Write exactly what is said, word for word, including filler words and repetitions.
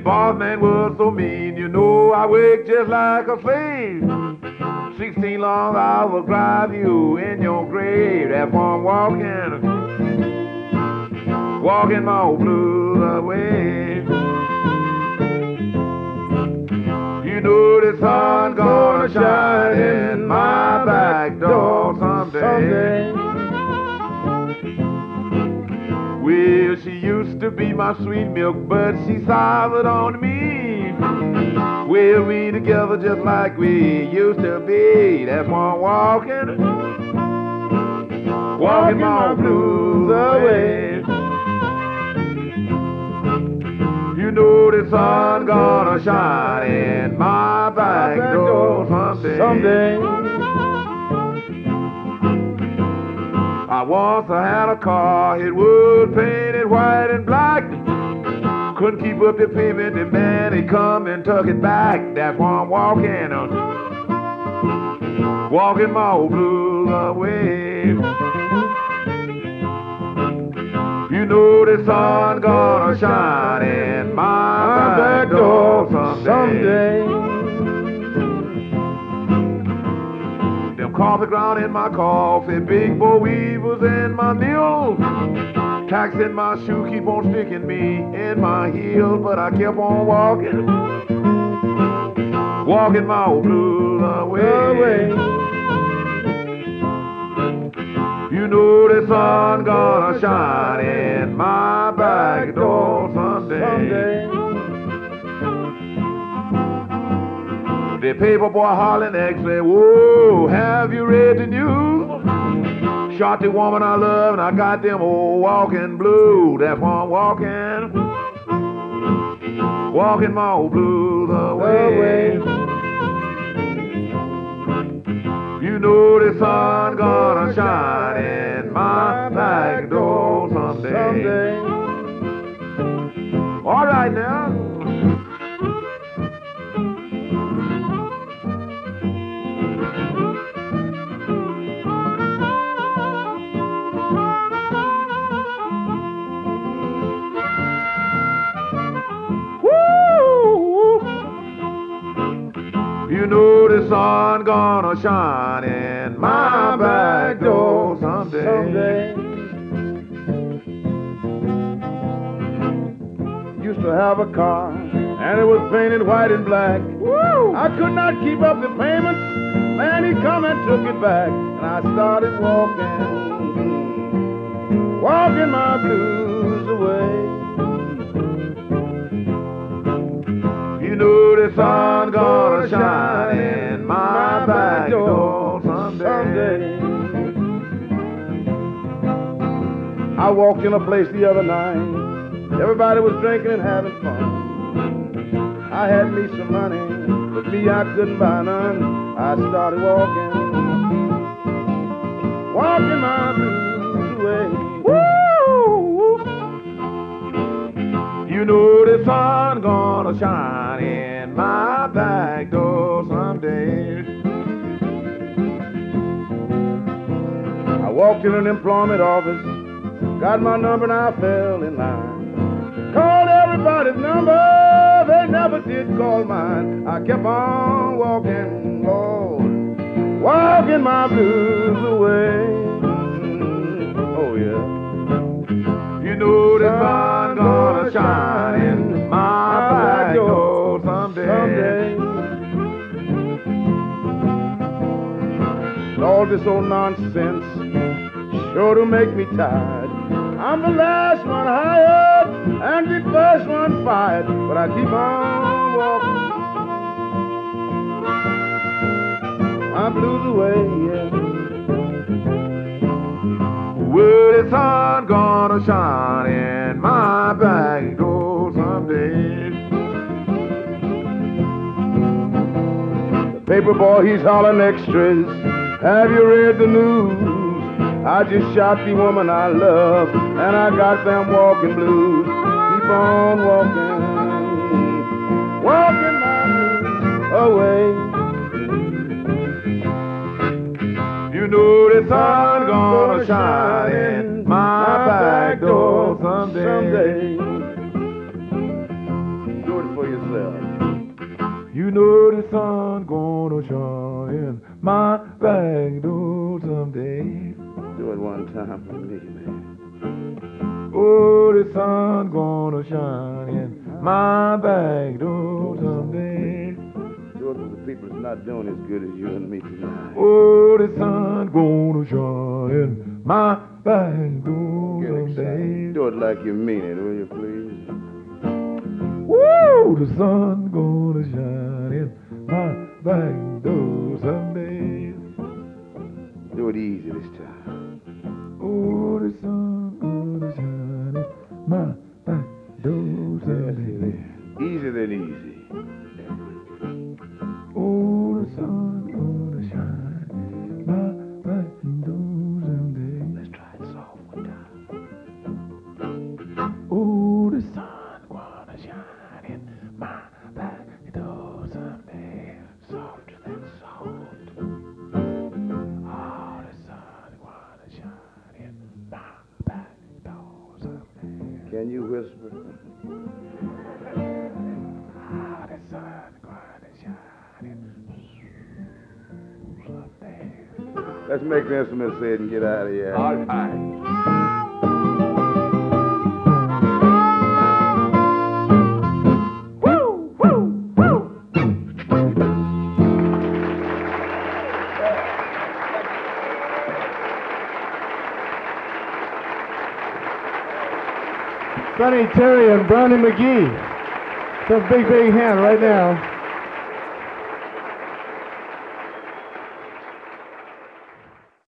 boss man was so mean, you know I worked just like a slave. Sixteen long hours drive you in your grave. That's why I'm walking, walking my old blues away. You know the sun gonna shine in my back door someday. Well, she used to be my sweet milk, but she soured on me. Well, we together just like we used to be. That's why I'm walking, walking my blues away. You know the sun gonna shine in my back door someday. Someday. I once I had a car, it was painted white and black. Couldn't keep up the payment, the man he come and took it back. That's why I'm walking, uh, walking my old blues away. You know the sun gonna shine in my back door someday. Them coffee ground in my coffee, big boll weevils in my meal. Tacks in my shoe keep on sticking me in my heels, but I kept on walking, walking my old blues away. You know the sun gonna shine in my back door someday. The paper boy hollering next say, whoa, have you read the news? Shot the woman I love and I got them old walking blues. That's why I'm walking, walking my old blues away. You know the sun gonna shine in my back door someday. someday. All right now. You know the sun gonna shine in my back door someday. someday. Used to have a car, and it was painted white and black. Woo! I could not keep up the payments. Man, he come and took it back, and I started walking, walking my blues away. You know the sun gonna shine in my back door someday. someday. I walked in a place the other night. Everybody was drinking and having fun. I had me some money, but me I couldn't buy none. I started walking, walking my blues away. Woo! You know the sun gonna shine in my back door someday. I walked in an employment office, got my number and I fell in line. Called everybody's number, they never did call mine. I kept on walking, Lord, walking my blues away. Oh yeah. You know the sun gonna shine in my back door someday. someday. All this old nonsense sure to make me tired. I'm the last one hired and the first one fired, but I keep on walking my blues away, yeah. Well, the sun gonna shine in my back door someday. The paper boy, he's hollering extras. Have you read the news? I just shot the woman I love, and I got them walking blues. Keep on walking, walking my blues away. You know the sun gonna shine in my back door someday. someday. Do it for know the sun gonna shine in my back door someday. Do it one time for me, man. Oh, the sun gonna shine in my back door someday. Do it for the people that's not doing as good as you and me tonight. Oh, the sun gonna shine in my back door Get someday. excited. Do it like you mean it, will you, please? Woo! The sun gonna shine in my back door someday. Do it easy this time. Oh, the sun gonna shine in my back door someday. Easier than easy. Oh, the sun gonna shine in my back door someday. Let's try it soft one time. Oh, the sun gonna shine in my back door someday. Softer than soft. Oh, the sun gonna shine in my back door someday. Can you whisper? Oh, the sun gonna shine in someday. Let's make the instrument say it and get out of here. All right. Sonny Terry and Brownie McGee. Some big, big hand right now.